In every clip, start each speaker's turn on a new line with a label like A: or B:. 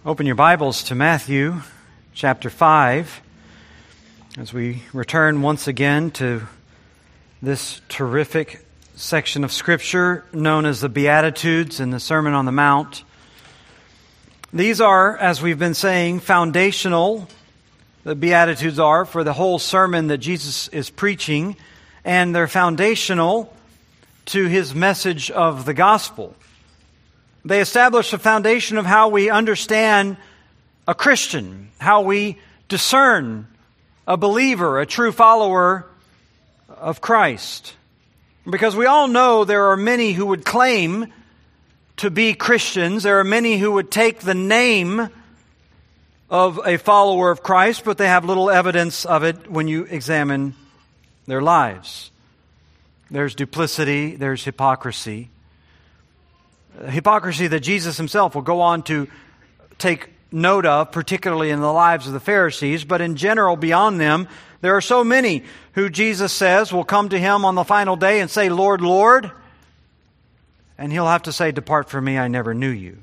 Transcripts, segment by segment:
A: Open your Bibles to Matthew chapter 5 as we return once again to this terrific section of Scripture known as the Beatitudes and the Sermon on the Mount. These are, as we've been saying, foundational. The Beatitudes are for the whole sermon that Jesus is preaching, and they're foundational to His message of the gospel. They establish a foundation of how we understand a Christian, how we discern a believer, a true follower of Christ. Because we all know there are many who would claim to be Christians. There are many who would take the name of a follower of Christ, but they have little evidence of it when you examine their lives. There's duplicity, there's hypocrisy. Hypocrisy that Jesus Himself will go on to take note of, particularly in the lives of the Pharisees, but in general beyond them, there are so many who Jesus says will come to Him on the final day and say, "Lord, Lord," and He'll have to say, "Depart from me, I never knew you."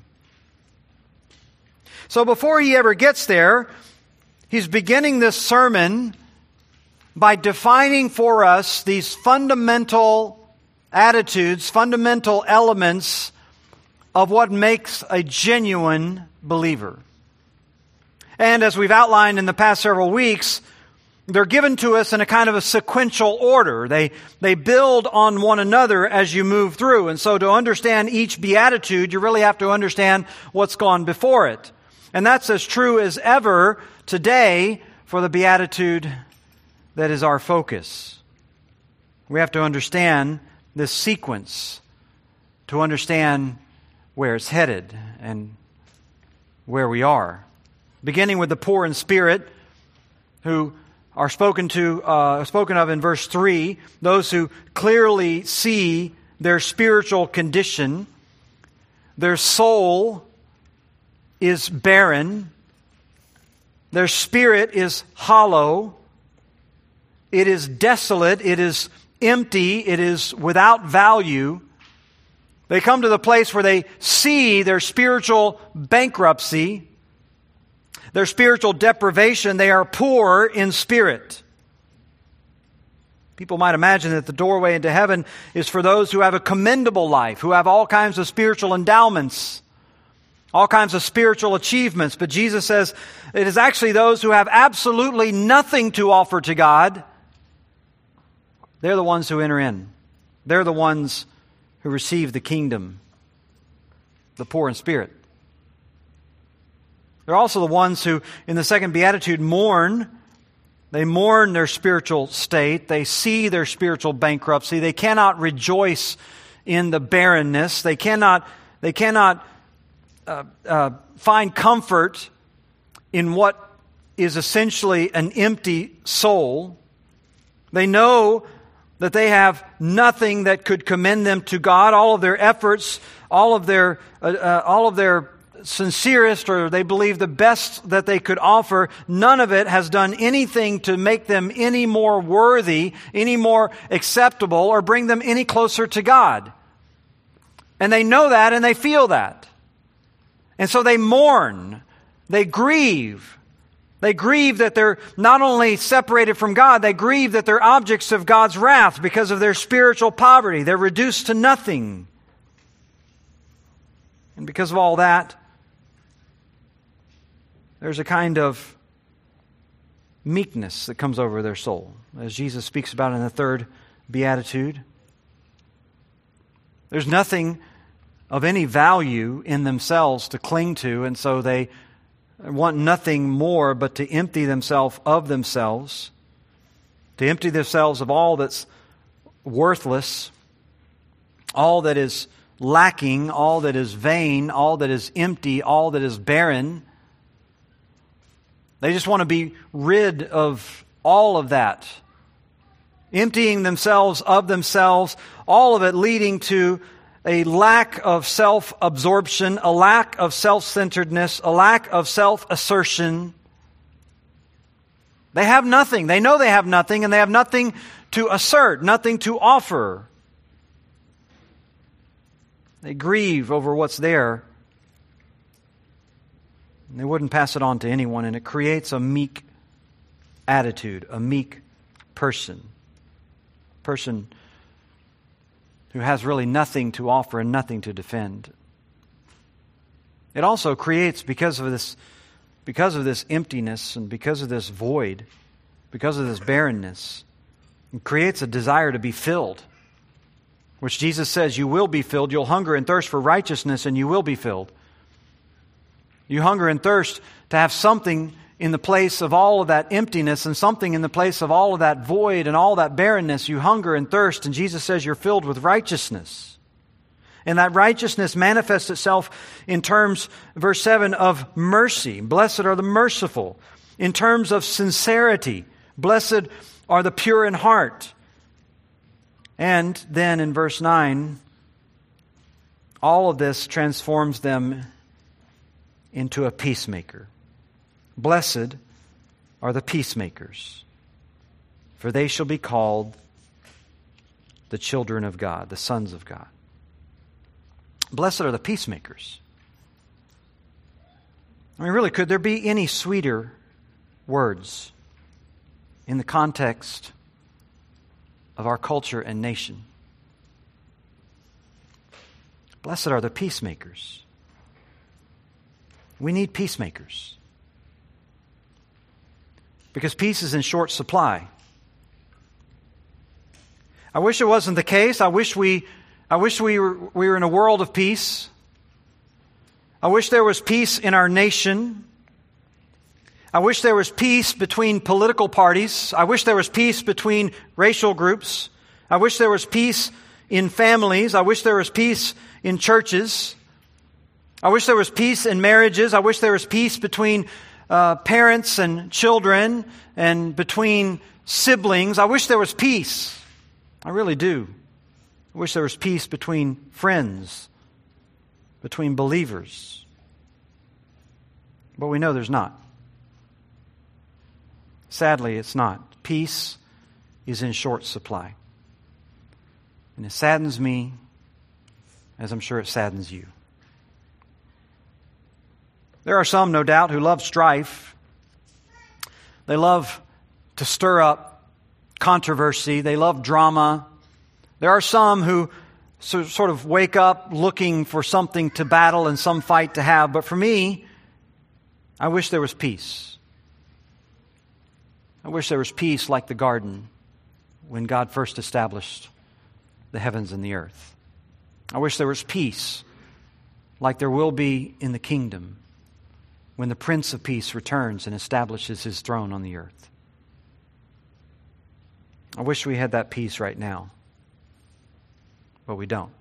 A: So before He ever gets there, He's beginning this sermon by defining for us these fundamental attitudes, fundamental elements of what makes a genuine believer. And as we've outlined in the past several weeks, they're given to us in a kind of a sequential order. They build on one another as you move through. And so to understand each beatitude, you really have to understand what's gone before it. And that's as true as ever today for the beatitude that is our focus. We have to understand this sequence to understand where it's headed and where we are. Beginning with the poor in spirit, who are spoken of in verse 3, those who clearly see their spiritual condition. Their soul is barren. Their spirit is hollow. It is desolate. It is empty. It is without value. They come to the place where they see their spiritual bankruptcy, their spiritual deprivation. They are poor in spirit. People might imagine that the doorway into heaven is for those who have a commendable life, who have all kinds of spiritual endowments, all kinds of spiritual achievements. But Jesus says it is actually those who have absolutely nothing to offer to God. They're the ones who enter in. They're the ones who receive the kingdom, the poor in spirit. They're also the ones who, in the second beatitude, mourn. They mourn their spiritual state. They see their spiritual bankruptcy. They cannot rejoice in the barrenness. They cannot find comfort in what is essentially an empty soul. They know that they have nothing that could commend them to God. All of their efforts, all of their sincerest, or they believe the best that they could offer, none of it has done anything to make them any more worthy, any more acceptable, or bring them any closer to God. And they know that and they feel that. And so they mourn, they grieve. They grieve that they're not only separated from God, they grieve that they're objects of God's wrath because of their spiritual poverty. They're reduced to nothing. And because of all that, there's a kind of meekness that comes over their soul, as Jesus speaks about in the third beatitude. There's nothing of any value in themselves to cling to, and so they want nothing more but to empty themselves of themselves, to empty themselves of all that's worthless, all that is lacking, all that is vain, all that is empty, all that is barren. They just want to be rid of all of that, emptying themselves of themselves, all of it leading to a lack of self-absorption, a lack of self-centeredness, a lack of self-assertion. They have nothing. They know they have nothing, and they have nothing to assert, nothing to offer. They grieve over what's there. And they wouldn't pass it on to anyone, and it creates a meek attitude, a meek person who has really nothing to offer and nothing to defend. It also creates, because of this emptiness and because of this void, because of this barrenness, it creates a desire to be filled, which Jesus says, you will be filled. You'll hunger and thirst for righteousness, and you will be filled. You hunger and thirst to have something in the place of all of that emptiness and something in the place of all of that void and all that barrenness. You hunger and thirst, and Jesus says you're filled with righteousness. And that righteousness manifests itself in terms, verse 7, of mercy. Blessed are the merciful. In terms of sincerity. Blessed are the pure in heart. And then in verse 9, all of this transforms them into a peacemaker. Blessed are the peacemakers, for they shall be called the children of God, the sons of God. Blessed are the peacemakers. I mean, really, could there be any sweeter words in the context of our culture and nation? Blessed are the peacemakers. We need peacemakers. Because peace is in short supply. I wish it wasn't the case. I wish we were in a world of peace. I wish there was peace in our nation. I wish there was peace between political parties. I wish there was peace between racial groups. I wish there was peace in families. I wish there was peace in churches. I wish there was peace in marriages. I wish there was peace between parents and children and between siblings. I wish there was peace. I really do. I wish there was peace between friends, between believers. But we know there's not. Sadly, it's not. Peace is in short supply. And it saddens me, as I'm sure it saddens you. There are some, no doubt, who love strife. They love to stir up controversy. They love drama. There are some who sort of wake up looking for something to battle and some fight to have. But for me, I wish there was peace. I wish there was peace like the garden when God first established the heavens and the earth. I wish there was peace like there will be in the kingdom when the Prince of Peace returns and establishes His throne on the earth. I wish we had that peace right now, but we don't.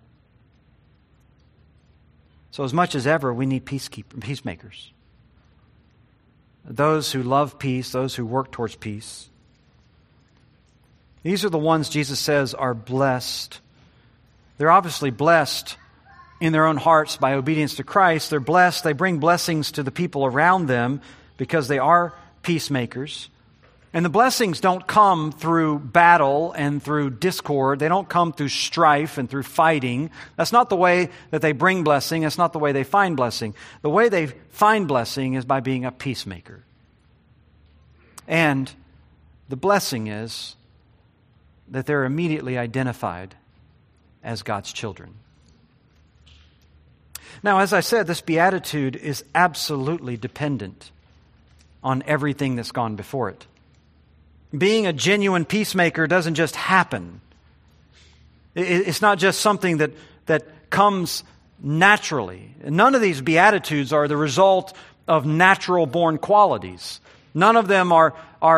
A: So as much as ever, we need peacemakers. Those who love peace, those who work towards peace. These are the ones Jesus says are blessed. They're obviously blessed in their own hearts by obedience to Christ. They're blessed. They bring blessings to the people around them because they are peacemakers. And the blessings don't come through battle and through discord. They don't come through strife and through fighting. That's not the way that they bring blessing. That's not the way they find blessing. The way they find blessing is by being a peacemaker. And the blessing is that they're immediately identified as God's children. Now, as I said, this beatitude is absolutely dependent on everything that's gone before it. Being a genuine peacemaker doesn't just happen. It's not just something that comes naturally. None of these beatitudes are the result of natural-born qualities. None of them are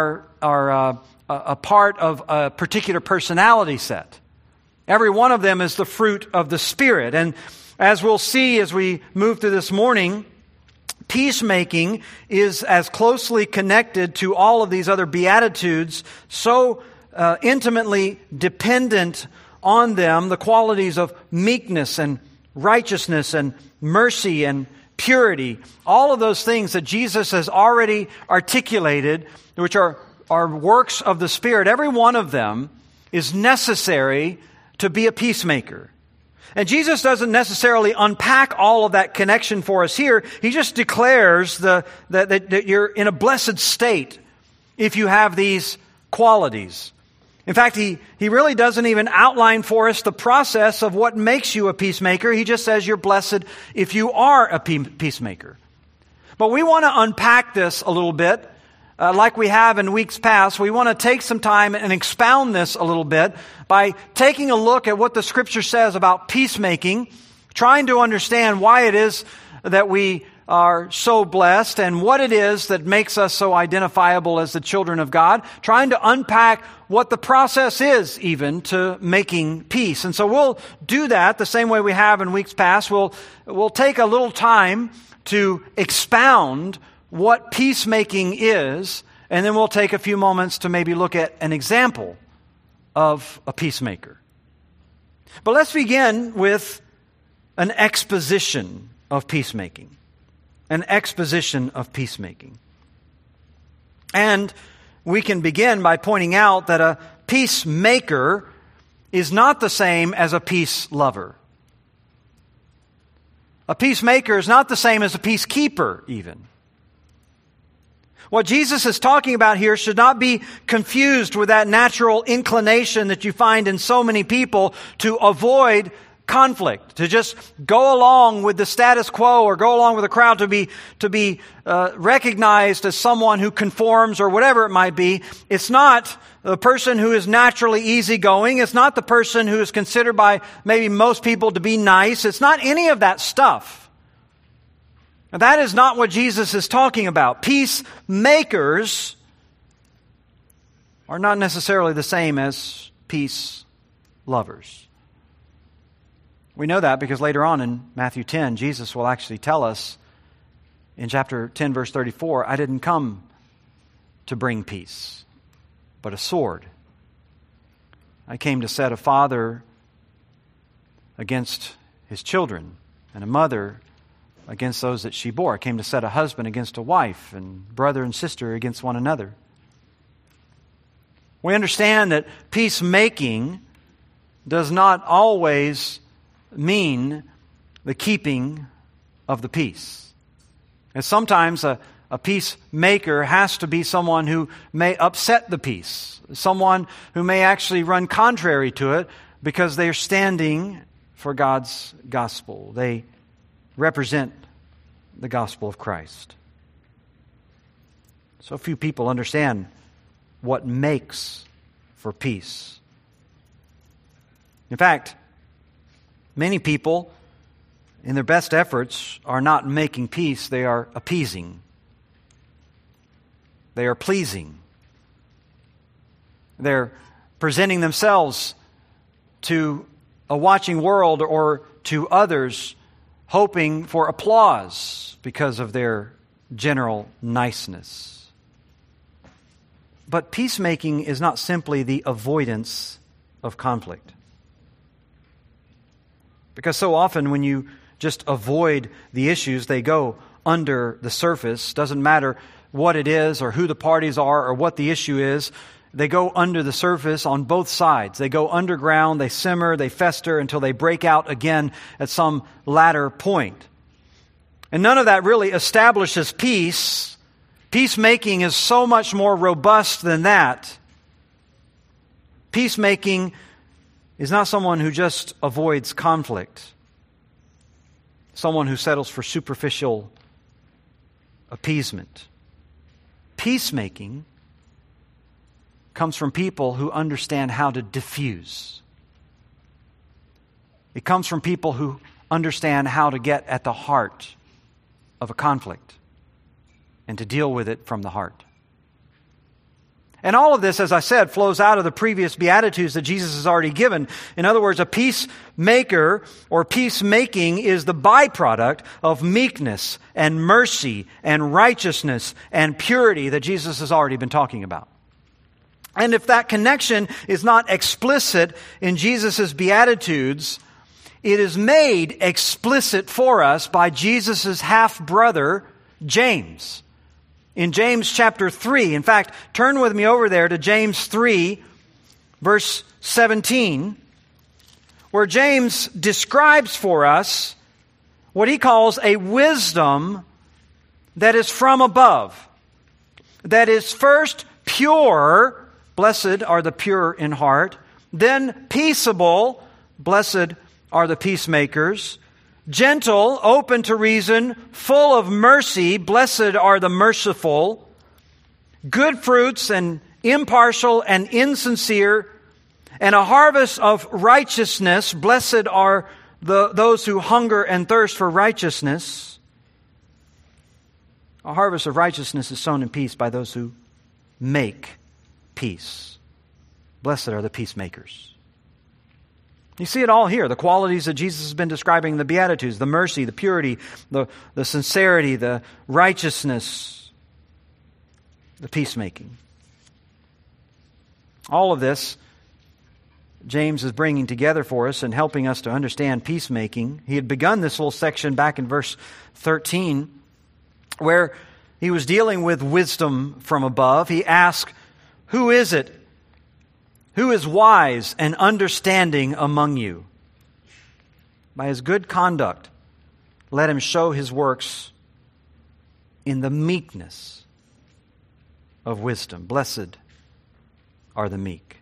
A: a part of a particular personality set. Every one of them is the fruit of the Spirit. And as we'll see as we move through this morning, peacemaking is as closely connected to all of these other beatitudes, so intimately dependent on them, the qualities of meekness and righteousness and mercy and purity, all of those things that Jesus has already articulated, which are works of the Spirit. Every one of them is necessary to be a peacemaker. And Jesus doesn't necessarily unpack all of that connection for us here. He just declares that you're in a blessed state if you have these qualities. In fact, he really doesn't even outline for us the process of what makes you a peacemaker. He just says you're blessed if you are a peacemaker. But we want to unpack this a little bit, like we have in weeks past. We want to take some time and expound this a little bit by taking a look at what the Scripture says about peacemaking, trying to understand why it is that we are so blessed and what it is that makes us so identifiable as the children of God, trying to unpack what the process is even to making peace. And so we'll do that the same way we have in weeks past. We'll take a little time to expound what peacemaking is, and then we'll take a few moments to maybe look at an example of a peacemaker. But let's begin with an exposition of peacemaking. An exposition of peacemaking. And we can begin by pointing out that a peacemaker is not the same as a peace lover. A peacemaker is not the same as a peacekeeper, even. What Jesus is talking about here should not be confused with that natural inclination that you find in so many people to avoid conflict, to just go along with the status quo or go along with the crowd, to be recognized as someone who conforms or whatever it might be. It's not the person who is naturally easygoing. It's not the person who is considered by maybe most people to be nice. It's not any of that stuff. Now, that is not what Jesus is talking about. Peacemakers are not necessarily the same as peace lovers. We know that because later on in Matthew 10, Jesus will actually tell us in chapter 10, verse 34, I didn't come to bring peace, but a sword. I came to set a father against his children and a mother against those that she bore. I came to set a husband against a wife and brother and sister against one another. We understand that peacemaking does not always mean the keeping of the peace. And sometimes a peacemaker has to be someone who may upset the peace, someone who may actually run contrary to it because they are standing for God's gospel. They represent the gospel of Christ. So few people understand what makes for peace. In fact, many people, in their best efforts, are not making peace, they are appeasing. They are pleasing. They're presenting themselves to a watching world or to others, hoping for applause because of their general niceness. But peacemaking is not simply the avoidance of conflict. Because so often when you just avoid the issues, they go under the surface. Doesn't matter what it is or who the parties are or what the issue is. They go under the surface on both sides. They go underground, they simmer, they fester until they break out again at some latter point. And none of that really establishes peace. Peacemaking is so much more robust than that. Peacemaking is not someone who just avoids conflict. Someone who settles for superficial appeasement. Peacemaking comes from people who understand how to diffuse. It comes from people who understand how to get at the heart of a conflict and to deal with it from the heart. And all of this, as I said, flows out of the previous Beatitudes that Jesus has already given. In other words, a peacemaker or peacemaking is the byproduct of meekness and mercy and righteousness and purity that Jesus has already been talking about. And if that connection is not explicit in Jesus' Beatitudes, it is made explicit for us by Jesus' half-brother, James. In James chapter 3, in fact, turn with me over there to James 3, verse 17, where James describes for us what he calls a wisdom that is from above, that is first pure, blessed are the pure in heart, then peaceable, blessed are the peacemakers, gentle, open to reason, full of mercy, blessed are the merciful, good fruits and impartial and insincere, and a harvest of righteousness, blessed are those who hunger and thirst for righteousness. A harvest of righteousness is sown in peace by those who make peace. Blessed are the peacemakers. You see it all here, the qualities that Jesus has been describing in the Beatitudes, the mercy, the purity, the sincerity, the righteousness, the peacemaking. All of this James is bringing together for us and helping us to understand peacemaking. He had begun this little section back in verse 13 where he was dealing with wisdom from above. He asked, who is it? Who is wise and understanding among you? By his good conduct, let him show his works in the meekness of wisdom. Blessed are the meek.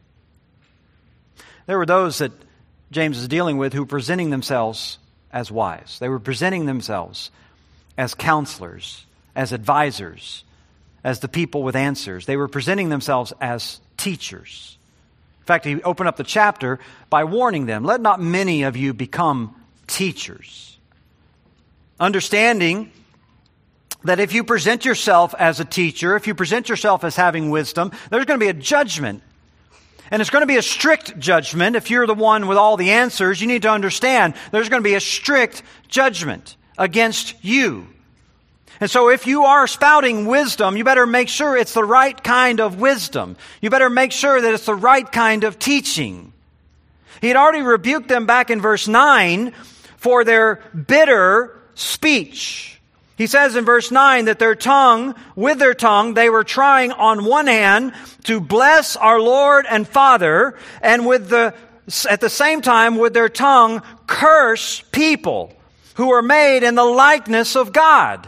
A: There were those that James is dealing with who were presenting themselves as wise. They were presenting themselves as counselors, as advisors, as the people with answers. They were presenting themselves as teachers. In fact, he opened up the chapter by warning them, let not many of you become teachers. Understanding that if you present yourself as a teacher, if you present yourself as having wisdom, there's going to be a judgment. And it's going to be a strict judgment. If you're the one with all the answers, you need to understand there's going to be a strict judgment against you. And so if you are spouting wisdom, you better make sure it's the right kind of wisdom. You better make sure that it's the right kind of teaching. He had already rebuked them back in verse 9 for their bitter speech. He says in verse 9 that with their tongue, they were trying on one hand to bless our Lord and Father, and at the same time with their tongue curse people who are made in the likeness of God.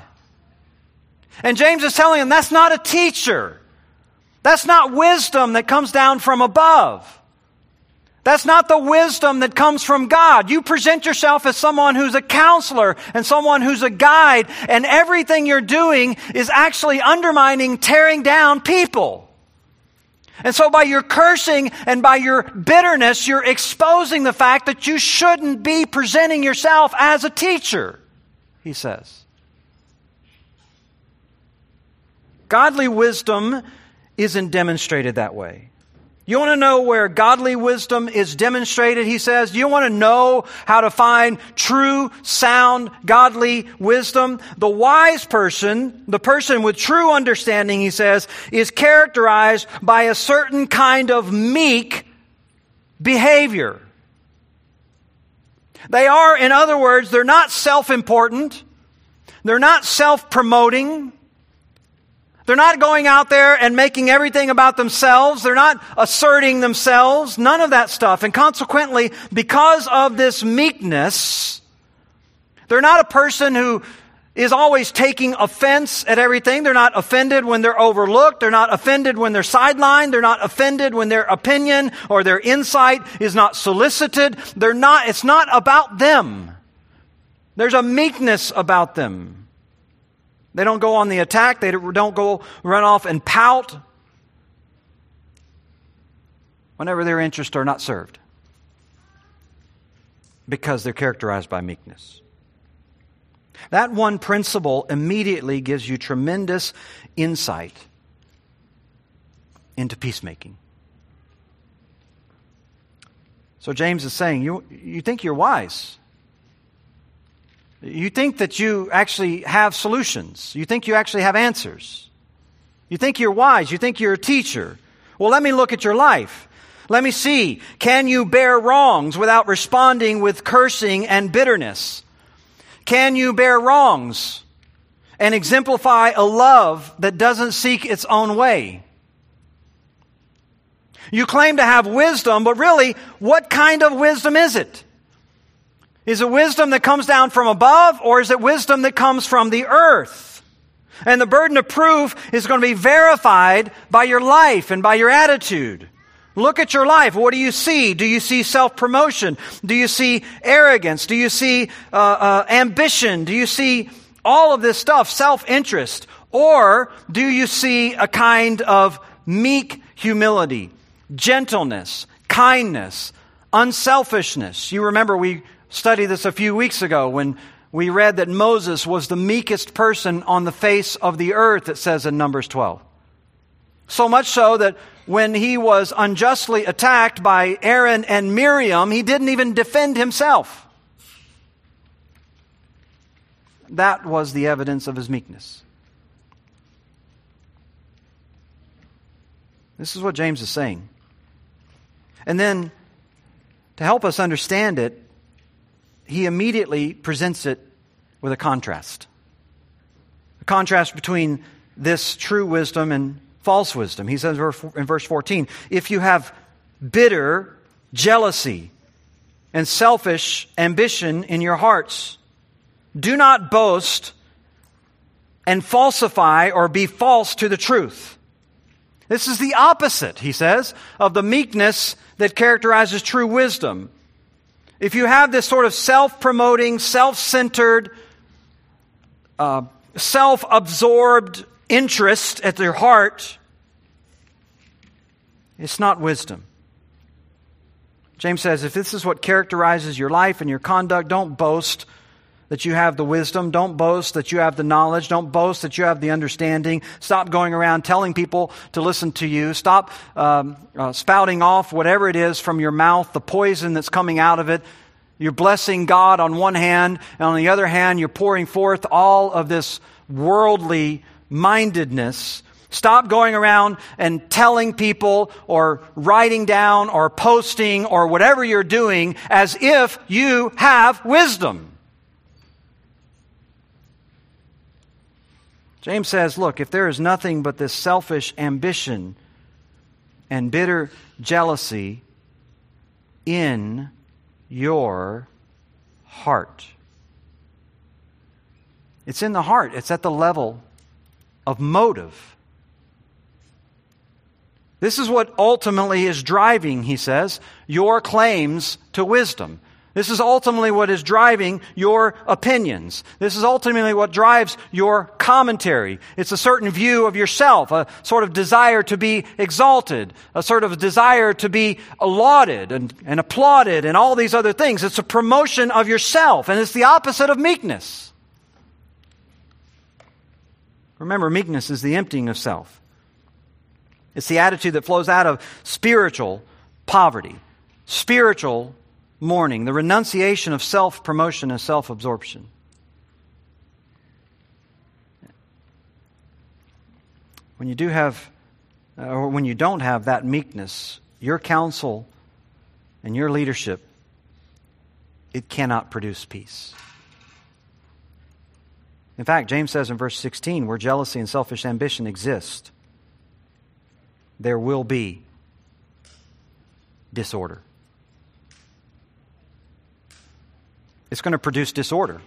A: And James is telling them that's not a teacher. That's not wisdom that comes down from above. That's not the wisdom that comes from God. You present yourself as someone who's a counselor and someone who's a guide, and everything you're doing is actually undermining, tearing down people. And so by your cursing and by your bitterness, you're exposing the fact that you shouldn't be presenting yourself as a teacher, he says. Godly wisdom isn't demonstrated that way. You want to know where godly wisdom is demonstrated, he says? You want to know how to find true, sound, godly wisdom? The wise person, the person with true understanding, he says, is characterized by a certain kind of meek behavior. They are, in other words, they're not self-important. They're not self-promoting. They're not going out there and making everything about themselves. They're not asserting themselves. None of that stuff. And consequently, because of this meekness, they're not a person who is always taking offense at everything. They're not offended when they're overlooked. They're not offended when they're sidelined. They're not offended when their opinion or their insight is not solicited. It's not about them. There's a meekness about them. They don't go on the attack. They don't go run off and pout whenever their interests are not served, because they're characterized by meekness. That one principle immediately gives you tremendous insight into peacemaking. So James is saying, you think you're wise. You think that you actually have solutions. You think you actually have answers. You think you're wise. You think you're a teacher. Well, let me look at your life. Let me see. Can you bear wrongs without responding with cursing and bitterness? Can you bear wrongs and exemplify a love that doesn't seek its own way? You claim to have wisdom, but really, what kind of wisdom is it? Is it wisdom that comes down from above, or is it wisdom that comes from the earth? And the burden of proof is going to be verified by your life and by your attitude. Look at your life. What do you see? Do you see self-promotion? Do you see arrogance? Do you see ambition? Do you see all of this stuff, self-interest? Or do you see a kind of meek humility, gentleness, kindness, unselfishness? You remember we studied this a few weeks ago when we read that Moses was the meekest person on the face of the earth, it says in Numbers 12. So much so that when he was unjustly attacked by Aaron and Miriam, he didn't even defend himself. That was the evidence of his meekness. This is what James is saying. And then, to help us understand it, he immediately presents it with a contrast. A contrast between this true wisdom and false wisdom. He says in verse 14, if you have bitter jealousy and selfish ambition in your hearts, do not boast and falsify or be false to the truth. This is the opposite, he says, of the meekness that characterizes true wisdom. If you have this sort of self-promoting, self-centered, self-absorbed interest at your heart, it's not wisdom. James says, if this is what characterizes your life and your conduct, don't boast that you have the wisdom. Don't boast that you have the knowledge. Don't boast that you have the understanding. Stop going around telling people to listen to you. Stop spouting off whatever it is from your mouth, the poison that's coming out of it. You're blessing God on one hand, and on the other hand, you're pouring forth all of this worldly mindedness. Stop going around and telling people or writing down or posting or whatever you're doing as if you have wisdom. James says, look, if there is nothing but this selfish ambition and bitter jealousy in your heart. It's in the heart. It's at the level of motive. This is what ultimately is driving, he says, your claims to wisdom. This is ultimately what is driving your opinions. This is ultimately what drives your commentary. It's a certain view of yourself, a sort of desire to be exalted, a sort of desire to be lauded and applauded and all these other things. It's a promotion of yourself, and it's the opposite of meekness. Remember, meekness is the emptying of self. It's the attitude that flows out of spiritual poverty, spiritual mourning, the renunciation of self-promotion and self-absorption. When you do have, or when you don't have that meekness, your counsel and your leadership, it cannot produce peace. In fact, James says in verse 16, where jealousy and selfish ambition exist, there will be disorder. It's going to produce disorder.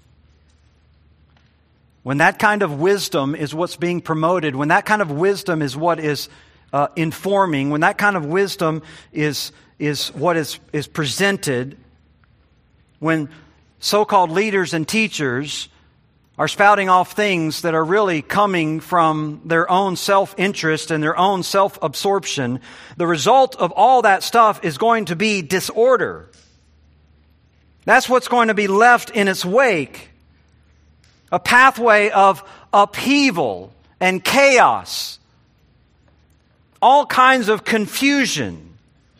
A: When that kind of wisdom is what's being promoted, when that kind of wisdom is what is informing, when that kind of wisdom is what is presented, when so-called leaders and teachers are spouting off things that are really coming from their own self-interest and their own self-absorption, the result of all that stuff is going to be disorder. That's what's going to be left in its wake. A pathway of upheaval and chaos. All kinds of confusion.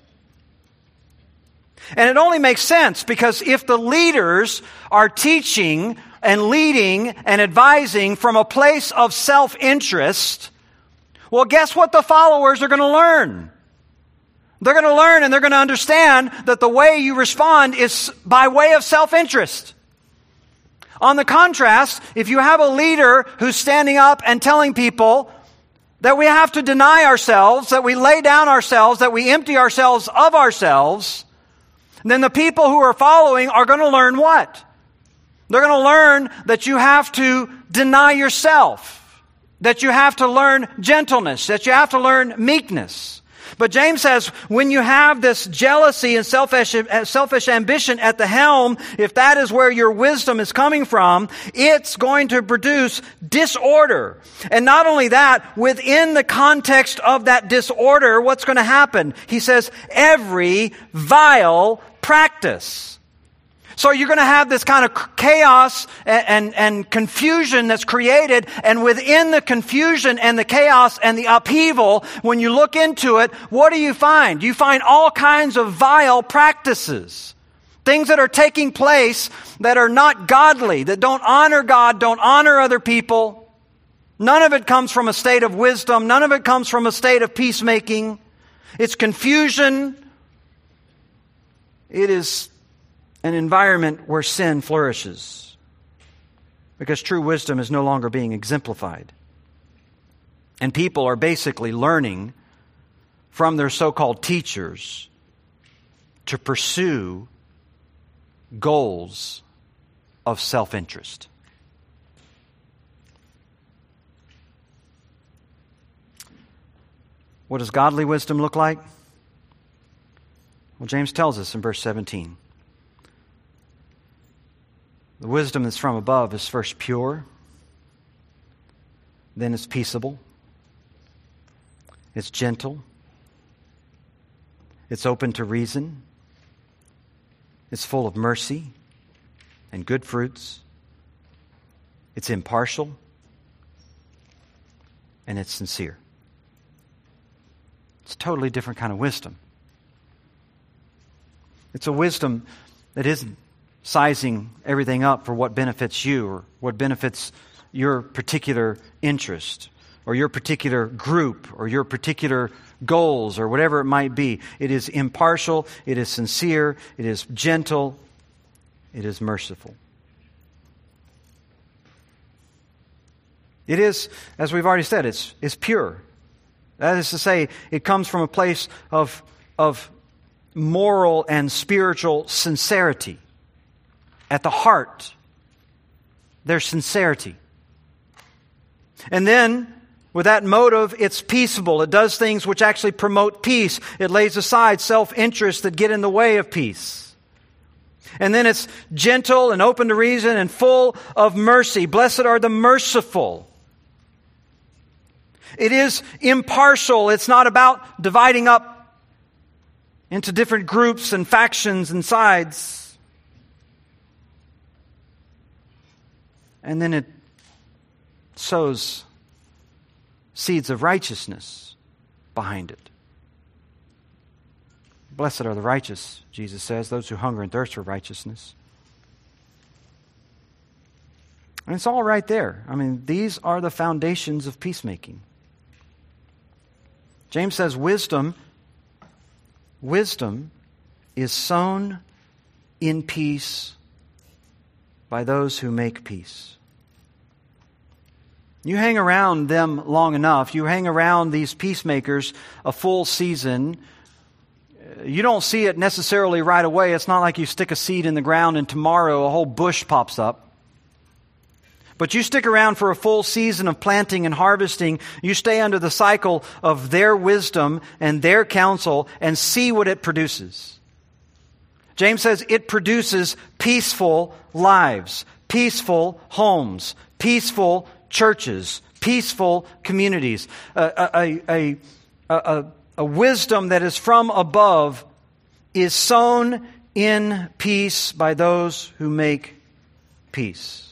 A: And it only makes sense because if the leaders are teaching and leading and advising from a place of self-interest, well, guess what the followers are going to learn? They're going to learn and they're going to understand that the way you respond is by way of self-interest. On the contrast, if you have a leader who's standing up and telling people that we have to deny ourselves, that we lay down ourselves, that we empty ourselves of ourselves, then the people who are following are going to learn what? They're going to learn that you have to deny yourself, that you have to learn gentleness, that you have to learn meekness. But James says, when you have this jealousy and selfish ambition at the helm, if that is where your wisdom is coming from, it's going to produce disorder. And not only that, within the context of that disorder, what's going to happen? He says, every vile practice. So you're going to have this kind of chaos and confusion that's created, and within the confusion and the chaos and the upheaval, when you look into it, what do you find? You find all kinds of vile practices. Things that are taking place that are not godly, that don't honor God, don't honor other people. None of it comes from a state of wisdom. None of it comes from a state of peacemaking. It's confusion. It is an environment where sin flourishes, because true wisdom is no longer being exemplified. And people are basically learning from their so-called teachers to pursue goals of self-interest. What does godly wisdom look like? Well, James tells us in verse 17. The wisdom that's from above is first pure, then it's peaceable, it's gentle, it's open to reason, it's full of mercy and good fruits, it's impartial, and it's sincere. It's a totally different kind of wisdom. It's a wisdom that isn't sizing everything up for what benefits you or what benefits your particular interest or your particular group or your particular goals or whatever it might be. It is impartial, it is sincere, it is gentle, it is merciful. It is, as we've already said, it's pure. That is to say, it comes from a place of moral and spiritual sincerity. At the heart, there's sincerity. And then, with that motive, it's peaceable. It does things which actually promote peace. It lays aside self-interest that get in the way of peace. And then it's gentle and open to reason and full of mercy. Blessed are the merciful. It is impartial. It's not about dividing up into different groups and factions and sides. And then it sows seeds of righteousness behind it. Blessed are the righteous, Jesus says, those who hunger and thirst for righteousness. And it's all right there. I mean, these are the foundations of peacemaking. James says wisdom is sown in peace by those who make peace. You hang around them long enough, you hang around these peacemakers a full season, you don't see it necessarily right away. It's not like you stick a seed in the ground and tomorrow a whole bush pops up. But you stick around for a full season of planting and harvesting, you stay under the cycle of their wisdom and their counsel and see what it produces. James says it produces peaceful lives, peaceful homes, peaceful churches, peaceful communities. A wisdom that is from above is sown in peace by those who make peace.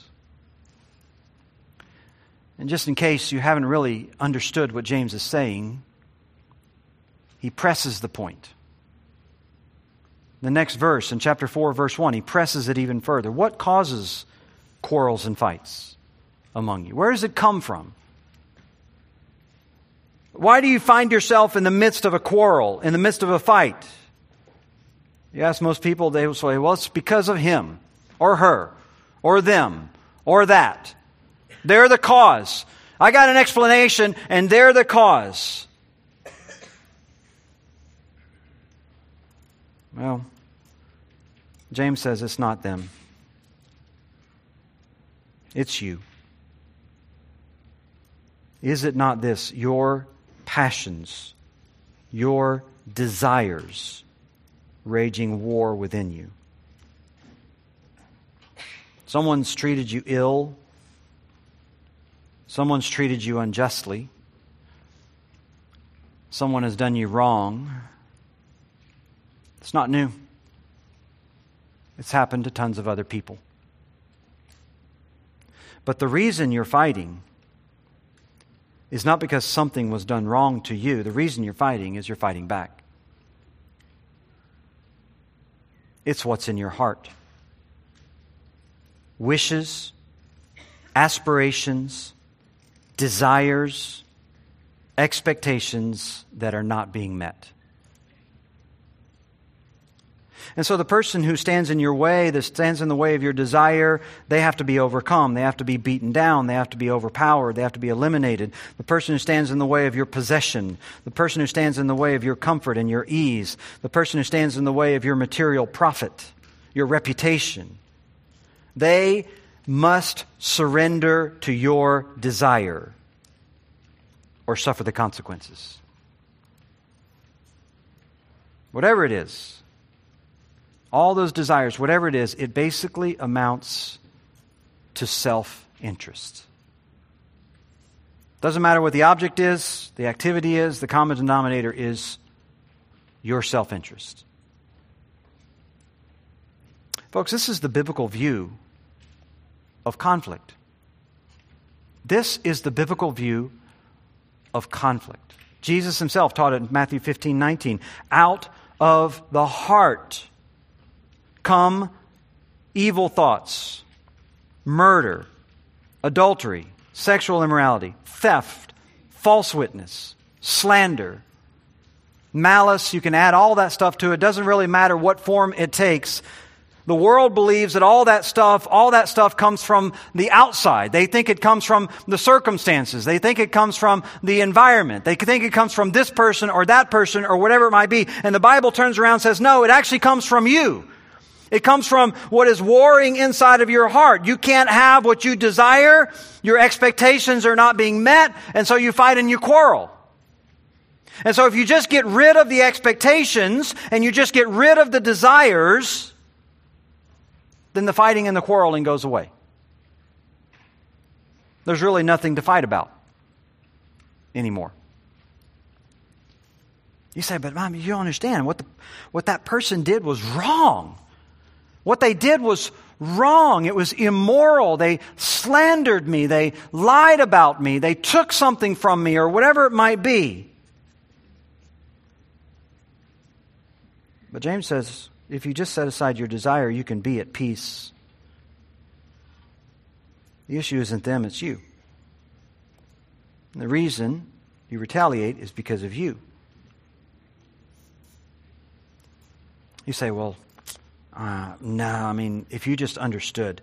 A: And just in case you haven't really understood what James is saying, he presses the point. The next verse, in chapter 4, verse 1, he presses it even further. What causes quarrels and fights among you? Where does it come from? Why do you find yourself in the midst of a quarrel, in the midst of a fight? You ask most people, they will say, well, it's because of him, or her, or them, or that. They're the cause. I got an explanation, and they're the cause. Well, James says it's not them. It's you. Is it not this? Your passions, your desires, raging war within you. Someone's treated you ill. Someone's treated you unjustly. Someone has done you wrong. It's not new. It's happened to tons of other people. But the reason you're fighting is not because something was done wrong to you. The reason you're fighting is you're fighting back. It's what's in your heart. Wishes, aspirations, desires, expectations that are not being met. And so the person who stands in your way, that stands in the way of your desire, they have to be overcome. They have to be beaten down. They have to be overpowered. They have to be eliminated. The person who stands in the way of your possession, the person who stands in the way of your comfort and your ease, the person who stands in the way of your material profit, your reputation, they must surrender to your desire or suffer the consequences. Whatever it is, all those desires, whatever it is, it basically amounts to self-interest. Doesn't matter what the object is, the activity is, the common denominator is your self-interest. Folks, this is the biblical view of conflict. This is the biblical view of conflict. Jesus himself taught it in Matthew 15:19. Out of the heart come evil thoughts, murder, adultery, sexual immorality, theft, false witness, slander, malice. You can add all that stuff to it. It doesn't really matter what form it takes. The world believes that all that stuff comes from the outside. They think it comes from the circumstances. They think it comes from the environment. They think it comes from this person or that person or whatever it might be. And the Bible turns around and says, no, it actually comes from you. It comes from what is warring inside of your heart. You can't have what you desire. Your expectations are not being met. And so you fight and you quarrel. And so if you just get rid of the expectations and you just get rid of the desires, then the fighting and the quarreling goes away. There's really nothing to fight about anymore. You say, but Mom, you don't understand. What that person did was wrong. What they did was wrong. It was immoral. They slandered me. They lied about me. They took something from me or whatever it might be. But James says, if you just set aside your desire, you can be at peace. The issue isn't them, it's you. And the reason you retaliate is because of you. You say, well, no, I mean, if you just understood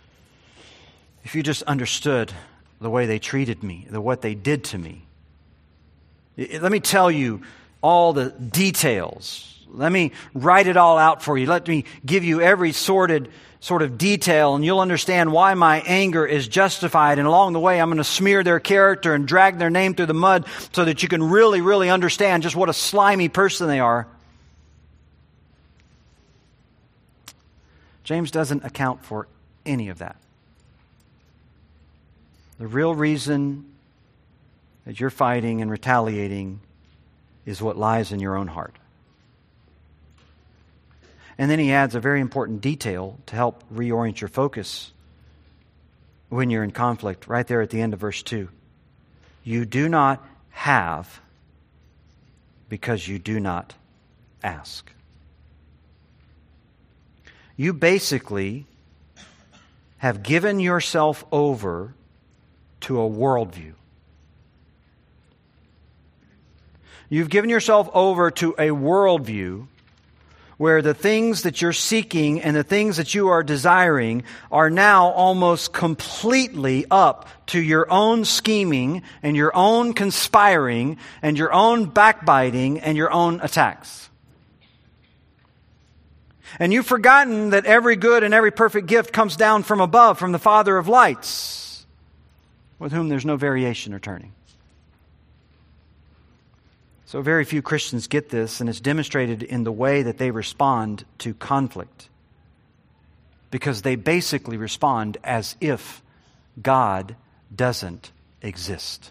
A: the way they treated me, what they did to me. Let me tell you all the details. Let me write it all out for you. Let me give you every sort of detail, and you'll understand why my anger is justified. And along the way, I'm going to smear their character and drag their name through the mud so that you can really, really understand just what a slimy person they are. James doesn't account for any of that. The real reason that you're fighting and retaliating is what lies in your own heart. And then he adds a very important detail to help reorient your focus when you're in conflict, right there at the end of verse 2. You do not have because you do not ask. You basically have given yourself over to a worldview. You've given yourself over to a worldview where the things that you're seeking and the things that you are desiring are now almost completely up to your own scheming and your own conspiring and your own backbiting and your own attacks. And you've forgotten that every good and every perfect gift comes down from above, from the Father of lights, with whom there's no variation or turning. So very few Christians get this, and it's demonstrated in the way that they respond to conflict. Because they basically respond as if God doesn't exist.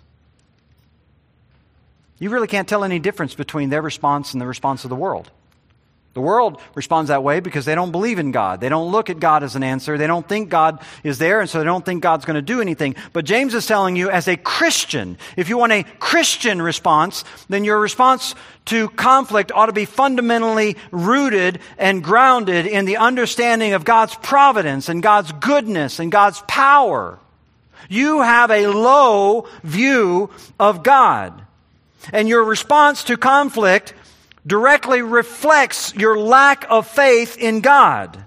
A: You really can't tell any difference between their response and the response of the world. The world responds that way because they don't believe in God. They don't look at God as an answer. They don't think God is there, and so they don't think God's going to do anything. But James is telling you, as a Christian, if you want a Christian response, then your response to conflict ought to be fundamentally rooted and grounded in the understanding of God's providence and God's goodness and God's power. You have a low view of God. And your response to conflict directly reflects your lack of faith in God.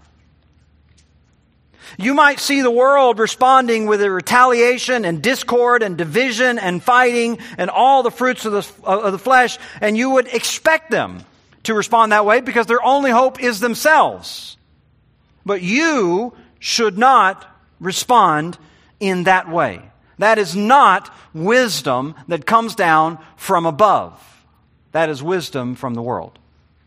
A: You might see the world responding with a retaliation and discord and division and fighting and all the fruits of the flesh, and you would expect them to respond that way because their only hope is themselves. But you should not respond in that way. That is not wisdom that comes down from above. That is wisdom from the world.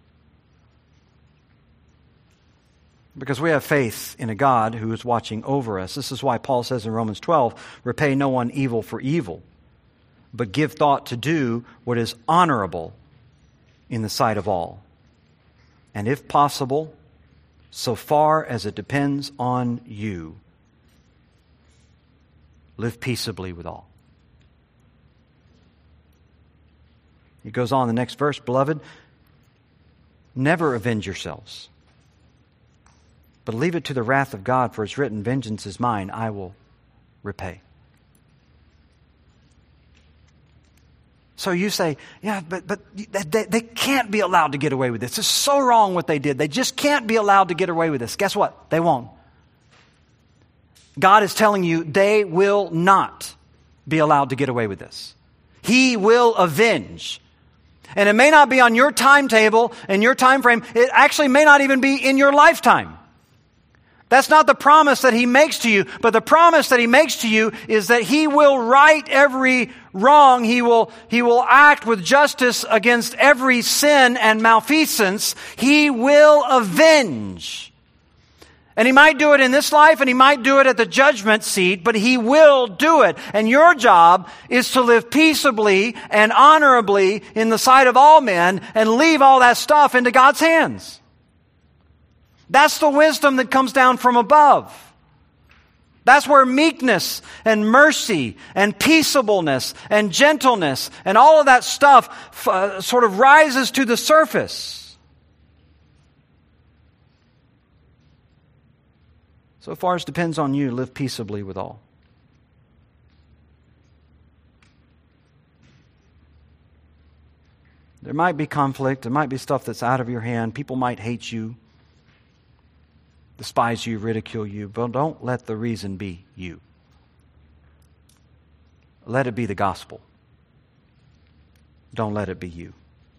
A: Because we have faith in a God who is watching over us. This is why Paul says in Romans 12, repay no one evil for evil, but give thought to do what is honorable in the sight of all. And if possible, so far as it depends on you, live peaceably with all. He goes on in the next verse, beloved, never avenge yourselves, but leave it to the wrath of God, for it's written, vengeance is mine, I will repay. So you say, yeah, but they can't be allowed to get away with this. It's so wrong what they did. They just can't be allowed to get away with this. Guess what? They won't. God is telling you they will not be allowed to get away with this. He will avenge. And it may not be on your timetable and your time frame. It actually may not even be in your lifetime. That's not the promise that He makes to you, but the promise that He makes to you is that He will right every wrong. He will act with justice against every sin and malfeasance. He will avenge. And He might do it in this life, and He might do it at the judgment seat, but He will do it. And your job is to live peaceably and honorably in the sight of all men and leave all that stuff into God's hands. That's the wisdom that comes down from above. That's where meekness and mercy and peaceableness and gentleness and all of that stuff sort of rises to the surface. So far as depends on you, live peaceably with all. There might be conflict. There might be stuff that's out of your hand. People might hate you, despise you, ridicule you. But don't let the reason be you. Let it be the gospel. Don't let it be you.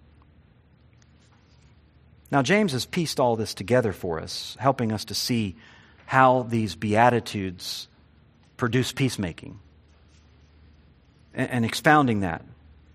A: Now, James has pieced all this together for us, helping us to see how these Beatitudes produce peacemaking and expounding that.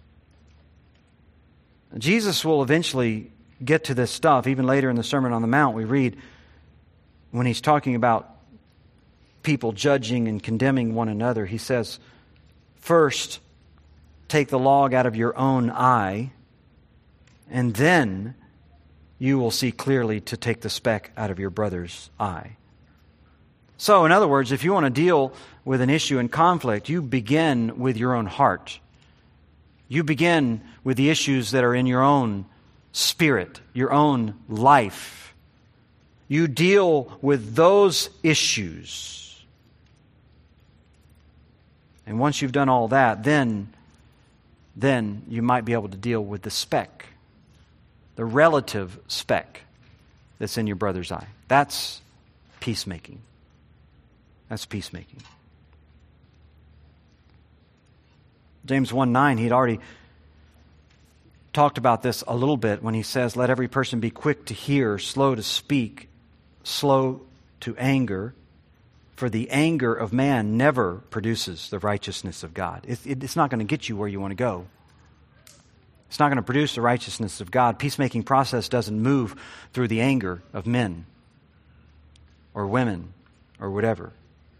A: Jesus will eventually get to this stuff. Even later in the Sermon on the Mount, we read when He's talking about people judging and condemning one another, He says, first, take the log out of your own eye, and then you will see clearly to take the speck out of your brother's eye. So, in other words, if you want to deal with an issue in conflict, you begin with your own heart. You begin with the issues that are in your own spirit, your own life. You deal with those issues. And once you've done all that, then you might be able to deal with the speck, the relative speck that's in your brother's eye. That's peacemaking. That's peacemaking. James 1:9, he'd already talked about this a little bit when he says, let every person be quick to hear, slow to speak, slow to anger, for the anger of man never produces the righteousness of God. It's not going to get you where you want to go. It's not going to produce the righteousness of God. Peacemaking process doesn't move through the anger of men or women or whatever.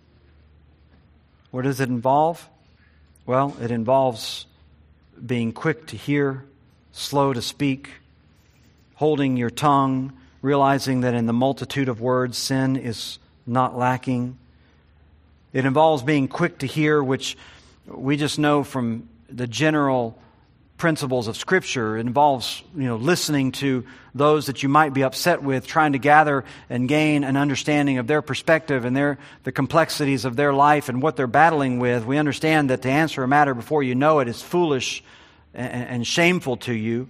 A: What does it involve? Well, it involves being quick to hear, slow to speak, holding your tongue, realizing that in the multitude of words, sin is not lacking. It involves being quick to hear, which we just know from the general principles of Scripture. It involves, listening to those that you might be upset with, trying to gather and gain an understanding of their perspective and the complexities of their life and what they're battling with. We understand that to answer a matter before you know it is foolish and shameful to you.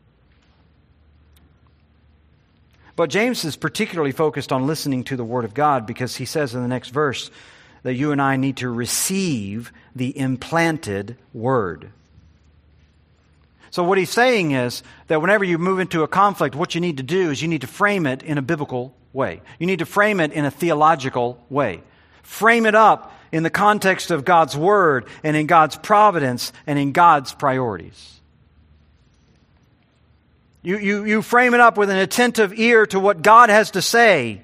A: But James is particularly focused on listening to the Word of God, because he says in the next verse that you and I need to receive the implanted Word. So what he's saying is that whenever you move into a conflict, what you need to do is you need to frame it in a biblical way. You need to frame it in a theological way. Frame it up in the context of God's Word and in God's providence and in God's priorities. You frame it up with an attentive ear to what God has to say.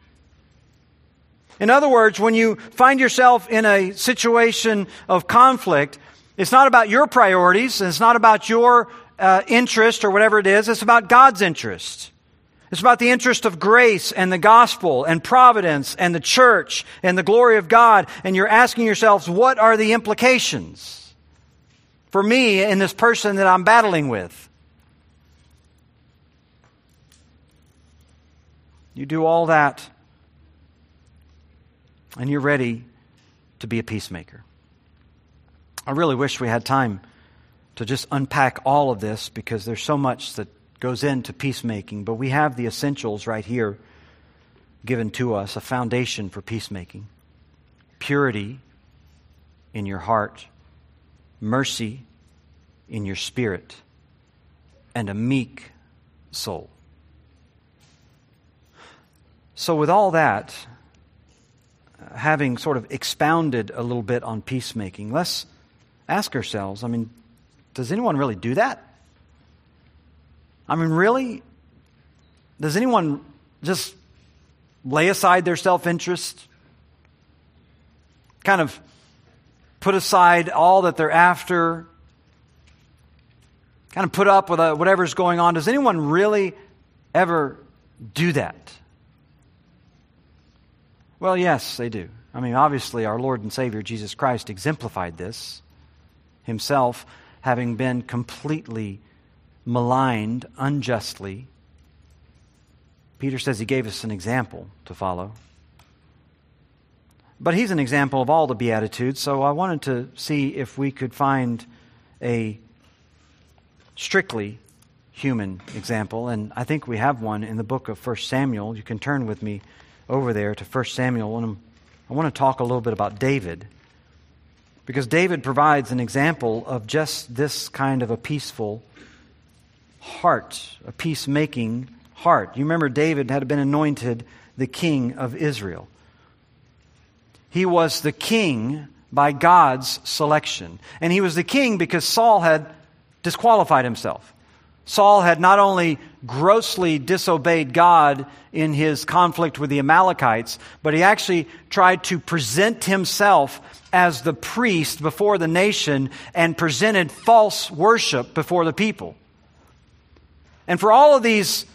A: In other words, when you find yourself in a situation of conflict, it's not about your priorities, and it's not about your interest or whatever it is. It's about God's interest. It's about the interest of grace and the gospel and providence and the church and the glory of God. And you're asking yourselves, what are the implications for me and this person that I'm battling with? You do all that, and you're ready to be a peacemaker. I really wish we had time to just unpack all of this, because there's so much that goes into peacemaking. But we have the essentials right here given to us, a foundation for peacemaking. Purity in your heart, mercy in your spirit, and a meek soul. So with all that, having sort of expounded a little bit on peacemaking, let's ask ourselves, does anyone really do that? Really? Does anyone just lay aside their self-interest? Kind of put aside all that they're after? Kind of put up with whatever's going on? Does anyone really ever do that? Well, yes, they do. Obviously, our Lord and Savior Jesus Christ exemplified this himself, having been completely maligned unjustly. Peter says he gave us an example to follow. But he's an example of all the Beatitudes, so I wanted to see if we could find a strictly human example, and I think we have one in the book of 1 Samuel. You can turn with me over there to 1 Samuel. I want to talk a little bit about David, because David provides an example of just this kind of a peaceful heart, a peacemaking heart. You remember David had been anointed the king of Israel. He was the king by God's selection. And he was the king because Saul had disqualified himself. Saul had not only grossly disobeyed God in his conflict with the Amalekites, but he actually tried to present himself as the priest before the nation and presented false worship before the people. And for all of these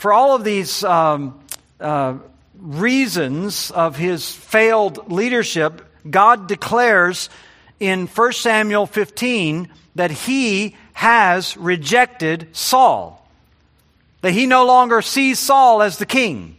A: reasons of his failed leadership, God declares in 1 Samuel 15 that he has rejected Saul, that he no longer sees Saul as the king.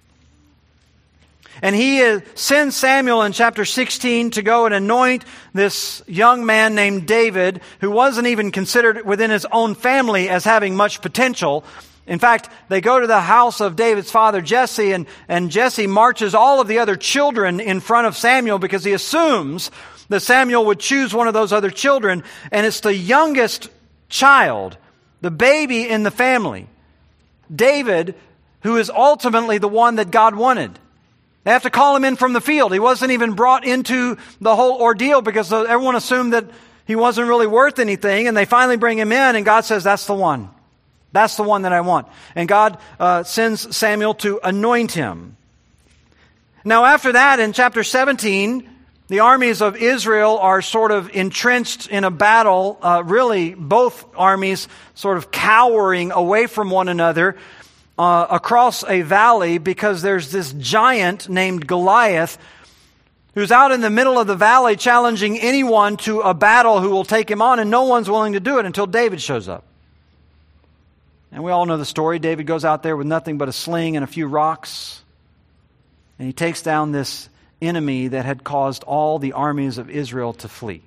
A: And he sends Samuel in chapter 16 to go and anoint this young man named David, who wasn't even considered within his own family as having much potential. In fact, they go to the house of David's father Jesse, and Jesse marches all of the other children in front of Samuel because he assumes that Samuel would choose one of those other children. And it's the youngest child, the baby in the family, David, who is ultimately the one that God wanted. They have to call him in from the field. He wasn't even brought into the whole ordeal because everyone assumed that he wasn't really worth anything, and they finally bring him in, and God says, that's the one. That's the one that I want. And God sends Samuel to anoint him. Now after that, in chapter 17, the armies of Israel are sort of entrenched in a battle, really both armies sort of cowering away from one another across a valley because there's this giant named Goliath who's out in the middle of the valley challenging anyone to a battle who will take him on, and no one's willing to do it until David shows up. And we all know the story. David goes out there with nothing but a sling and a few rocks, and he takes down this enemy that had caused all the armies of Israel to flee,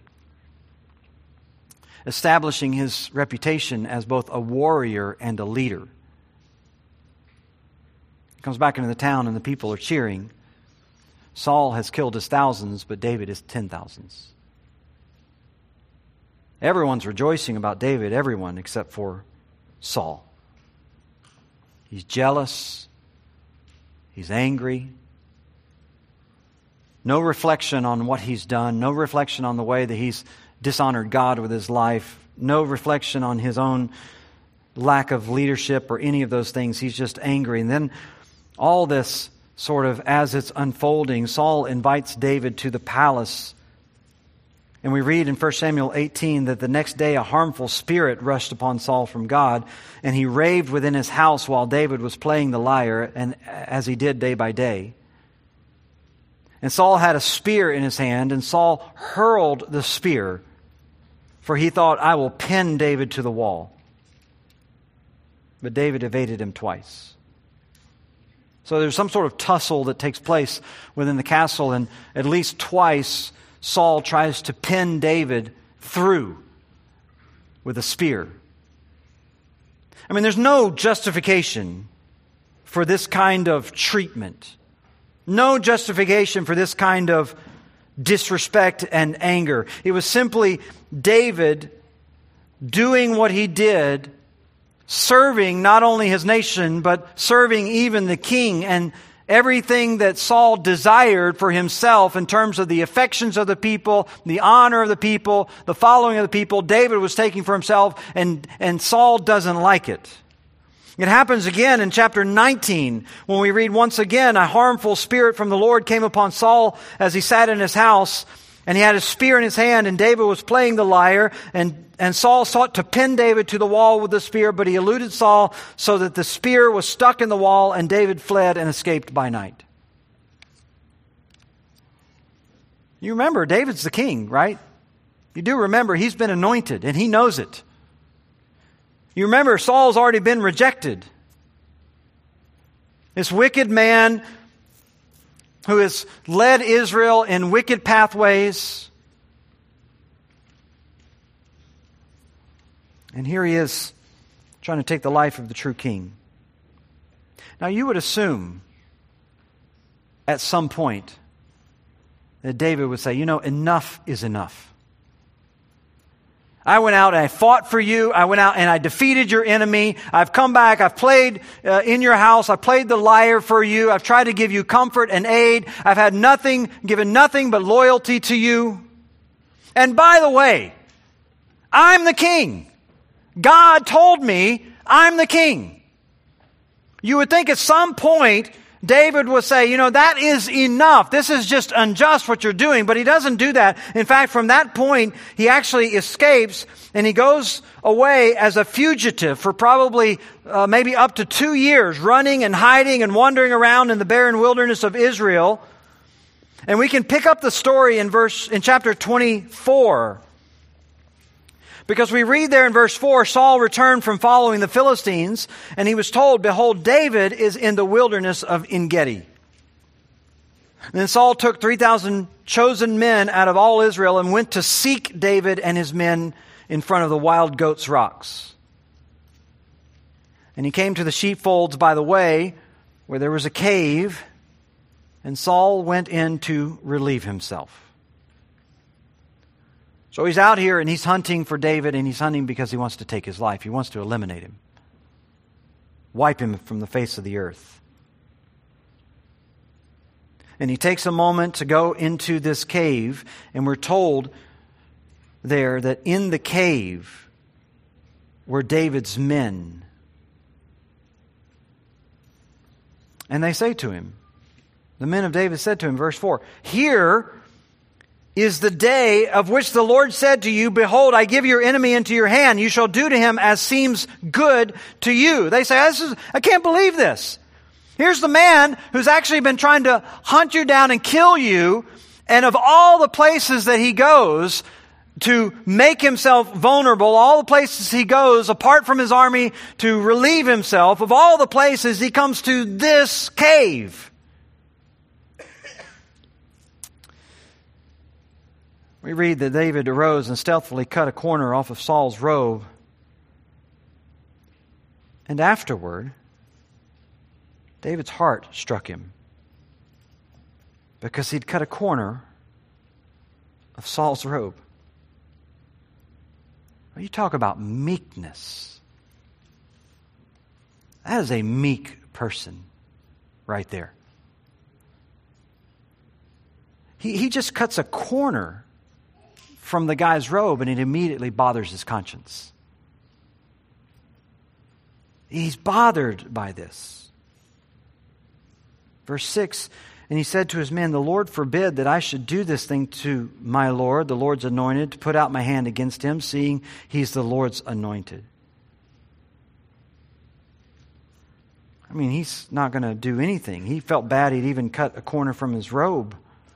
A: establishing his reputation as both a warrior and a leader. He comes back into the town and the people are cheering. Saul has killed his thousands, but David his 10,000s. Everyone's rejoicing about David, everyone except for Saul. He's jealous. He's angry. No reflection on what he's done. No reflection on the way that he's dishonored God with his life. No reflection on his own lack of leadership or any of those things. He's just angry. And then all this sort of, as it's unfolding, Saul invites David to the palace. And we read in 1 Samuel 18 that the next day a harmful spirit rushed upon Saul from God, and he raved within his house while David was playing the lyre, and as he did day by day. And Saul had a spear in his hand, and Saul hurled the spear, for he thought, I will pin David to the wall. But David evaded him twice. So there's some sort of tussle that takes place within the castle, and at least twice Saul tries to pin David through with a spear. I mean, there's no justification for this kind of treatment. No justification for this kind of disrespect and anger. It was simply David doing what he did, serving not only his nation, but serving even the king, and everything that Saul desired for himself in terms of the affections of the people, the honor of the people, the following of the people, David was taking for himself, and Saul doesn't like it. It happens again in chapter 19 when we read, once again, a harmful spirit from the Lord came upon Saul as he sat in his house, and he had his spear in his hand, and David was playing the lyre, and Saul sought to pin David to the wall with the spear, but he eluded Saul so that the spear was stuck in the wall, and David fled and escaped by night. You remember, David's the king, right? You do remember he's been anointed, and he knows it. You remember Saul's already been rejected. This wicked man who has led Israel in wicked pathways. And here he is trying to take the life of the true king. Now you would assume at some point that David would say, enough is enough. I went out and I fought for you. I went out and I defeated your enemy. I've come back. I've played in your house. I played the lyre for you. I've tried to give you comfort and aid. I've had given nothing but loyalty to you. And by the way, I'm the king. God told me I'm the king. You would think at some point David would say, that is enough. This is just unjust what you're doing. But he doesn't do that. In fact, from that point, he actually escapes and he goes away as a fugitive for probably maybe up to 2 years, running and hiding and wandering around in the barren wilderness of Israel. And we can pick up the story in chapter 24. Because we read there in verse 4, Saul returned from following the Philistines, and he was told, behold, David is in the wilderness of En-gedi. And then Saul took 3,000 chosen men out of all Israel and went to seek David and his men in front of the wild goats' rocks. And he came to the sheepfolds by the way, where there was a cave, and Saul went in to relieve himself. So he's out here and he's hunting for David, and he's hunting because he wants to take his life. He wants to eliminate him. Wipe him from the face of the earth. And he takes a moment to go into this cave, and we're told there that in the cave were David's men. And they say to him, the men of David said to him, verse 4, "Here is the day of which the Lord said to you, Behold, I give your enemy into your hand. You shall do to him as seems good to you." They say, I can't believe this. Here's the man who's actually been trying to hunt you down and kill you. And of all the places that he goes to make himself vulnerable, all the places he goes apart from his army to relieve himself, of all the places he comes to this cave. We read that David arose and stealthily cut a corner off of Saul's robe. And afterward, David's heart struck him because he'd cut a corner of Saul's robe. You talk about meekness. That is a meek person right there. He just cuts a corner from the guy's robe, and it immediately bothers his conscience. He's bothered by this. Verse 6, "And he said to his men, The Lord forbid that I should do this thing to my Lord, the Lord's anointed, to put out my hand against him, seeing he's the Lord's anointed." I mean, he's not going to do anything. He felt bad he'd even cut a corner from his robe.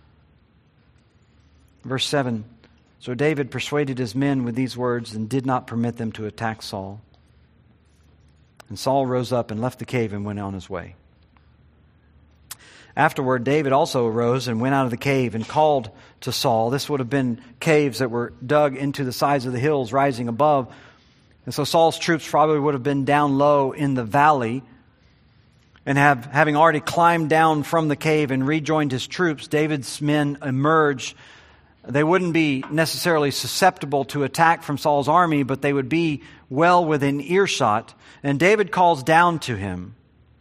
A: Verse 7, "So David persuaded his men with these words and did not permit them to attack Saul. And Saul rose up and left the cave and went on his way." Afterward, David also arose and went out of the cave and called to Saul. This would have been caves that were dug into the sides of the hills rising above. And so Saul's troops probably would have been down low in the valley. And having already climbed down from the cave and rejoined his troops, David's men emerged. They wouldn't be necessarily susceptible to attack from Saul's army, but they would be well within earshot. And David calls down to him.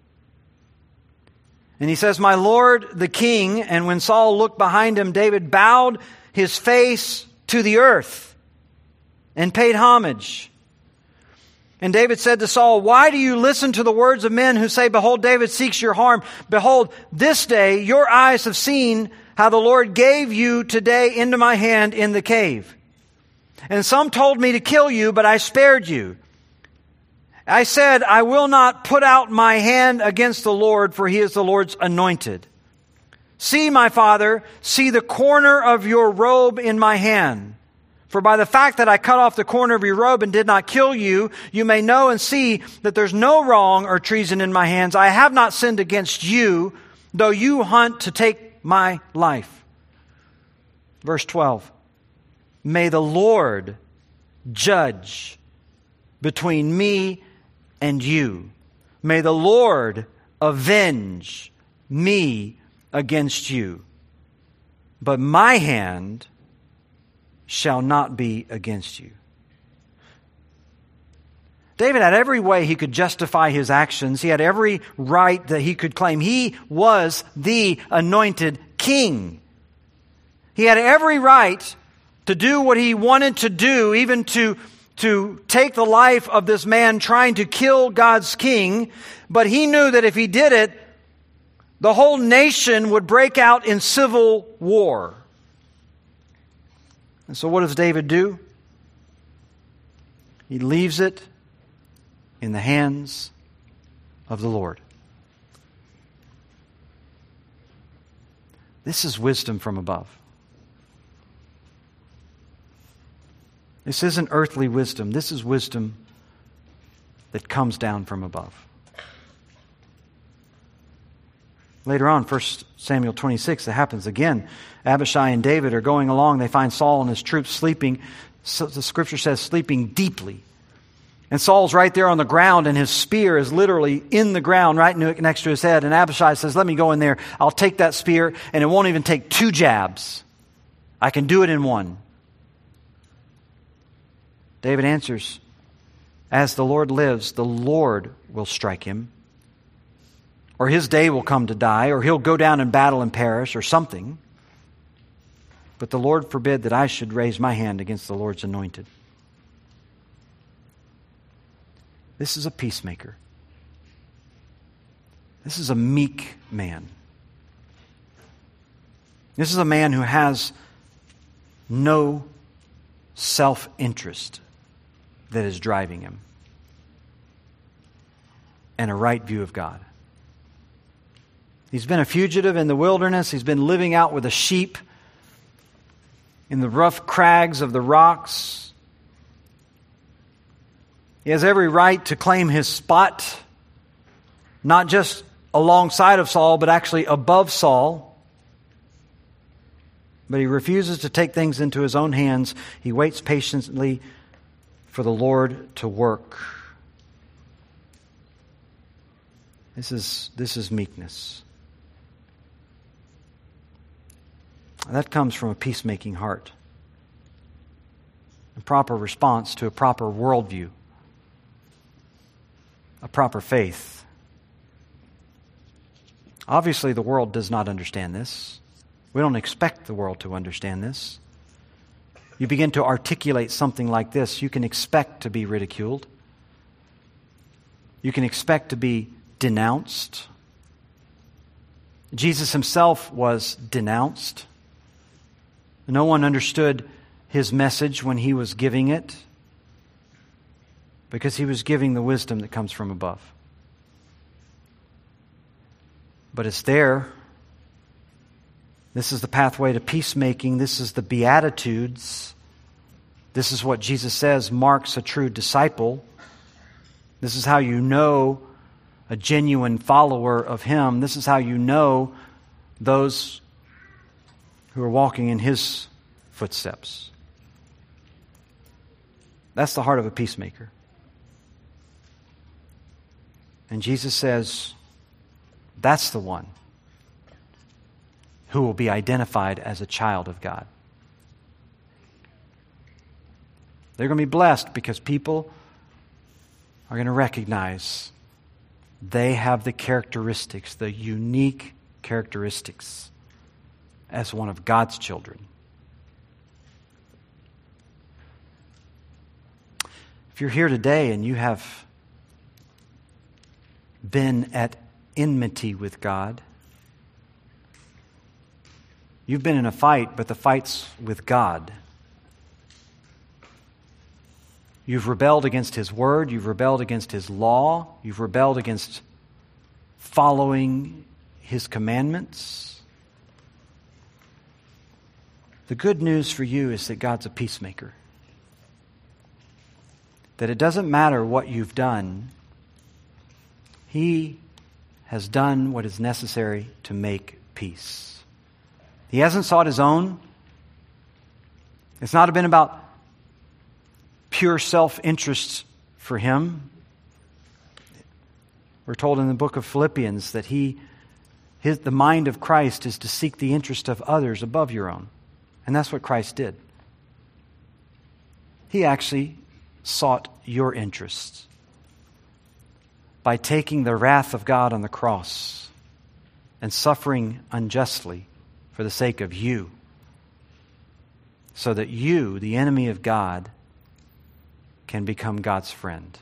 A: And he says, "My lord, the king." And when Saul looked behind him, David bowed his face to the earth and paid homage. And David said to Saul, "Why do you listen to the words of men who say, Behold, David seeks your harm? Behold, this day your eyes have seen how the Lord gave you today into my hand in the cave. And some told me to kill you, but I spared you. I said, I will not put out my hand against the Lord, for he is the Lord's anointed. See, my father, see the corner of your robe in my hand. For by the fact that I cut off the corner of your robe and did not kill you, you may know and see that there's no wrong or treason in my hands. I have not sinned against you, though you hunt to take my life." Verse 12, "May the Lord judge between me and you. May the Lord avenge me against you. But my hand shall not be against you." David had every way he could justify his actions. He had every right that he could claim. He was the anointed king. He had every right to do what he wanted to do, even to take the life of this man trying to kill God's king. But he knew that if he did it, the whole nation would break out in civil war. And so what does David do? He leaves it in the hands of the Lord. This is wisdom from above. This isn't earthly wisdom. This is wisdom that comes down from above. Later on, 1 Samuel 26, it happens again. Abishai and David are going along. They find Saul and his troops sleeping. So the scripture says sleeping deeply. And Saul's right there on the ground, and his spear is literally in the ground right next to his head. And Abishai says, "Let me go in there. I'll take that spear, and it won't even take 2 jabs. I can do it in one." David answers, as the Lord lives, the Lord will strike him. Or his day will come to die, or he'll go down in battle and perish, or something. But the Lord forbid that I should raise my hand against the Lord's anointed. This is a peacemaker. This is a meek man. This is a man who has no self-interest that is driving him, and a right view of God. He's been a fugitive in the wilderness. He's been living out with the sheep in the rough crags of the rocks. He has every right to claim his spot, not just alongside of Saul, but actually above Saul. But he refuses to take things into his own hands. He waits patiently for the Lord to work. This is meekness. That comes from a peacemaking heart. A proper response to a proper worldview. A proper faith. Obviously, the world does not understand this. We don't expect the world to understand this. You begin to articulate something like this, you can expect to be ridiculed. You can expect to be denounced. Jesus himself was denounced. No one understood his message when he was giving it, because he was giving the wisdom that comes from above. But it's there. This is the pathway to peacemaking. This is the Beatitudes. This is what Jesus says marks a true disciple. This is how you know a genuine follower of Him. This is how you know those who are walking in His footsteps. That's the heart of a peacemaker. And Jesus says, that's the one who will be identified as a child of God. They're going to be blessed because people are going to recognize they have the characteristics, the unique characteristics as one of God's children. If you're here today and you have been at enmity with God, you've been in a fight, but the fight's with God. You've rebelled against His Word. You've rebelled against His law. You've rebelled against following His commandments. The good news for you is that God's a peacemaker. That it doesn't matter what you've done. He has done what is necessary to make peace. He hasn't sought His own. It's not been about pure self-interest for Him. We're told in the book of Philippians that the mind of Christ is to seek the interest of others above your own. And that's what Christ did. He actually sought your interests by taking the wrath of God on the cross and suffering unjustly for the sake of you, so that you, the enemy of God, can become God's friend.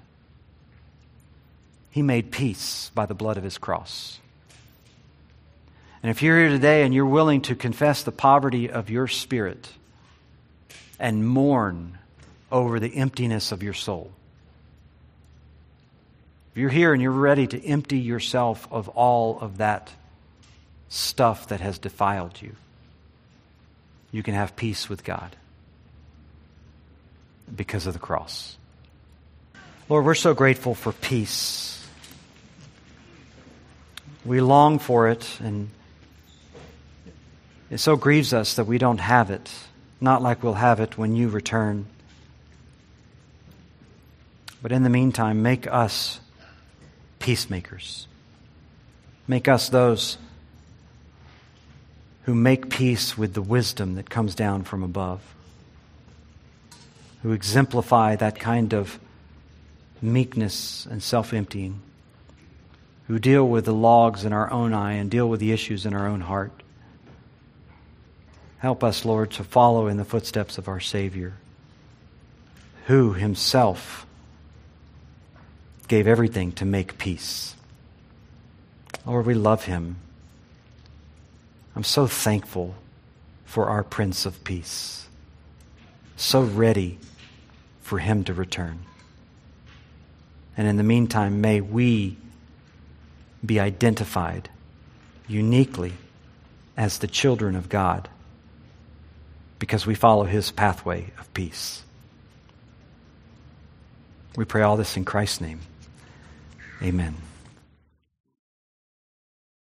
A: He made peace by the blood of His cross. And if you're here today and you're willing to confess the poverty of your spirit and mourn over the emptiness of your soul, if you're here and you're ready to empty yourself of all of that stuff that has defiled you, you can have peace with God because of the cross. Lord, we're so grateful for peace. We long for it, and it so grieves us that we don't have it, not like we'll have it when you return. But in the meantime, make us peacemakers. Make us those who make peace with the wisdom that comes down from above. who exemplify that kind of meekness and self-emptying, who deal with the logs in our own eye and deal with the issues in our own heart. Help us, Lord, to follow in the footsteps of our Savior, who himself gave everything to make peace. Lord, we love him. I'm so thankful for our Prince of Peace, so ready for him to return. And in the meantime, may we be identified uniquely as the children of God because we follow his pathway of peace. We pray all this in Christ's name. Amen.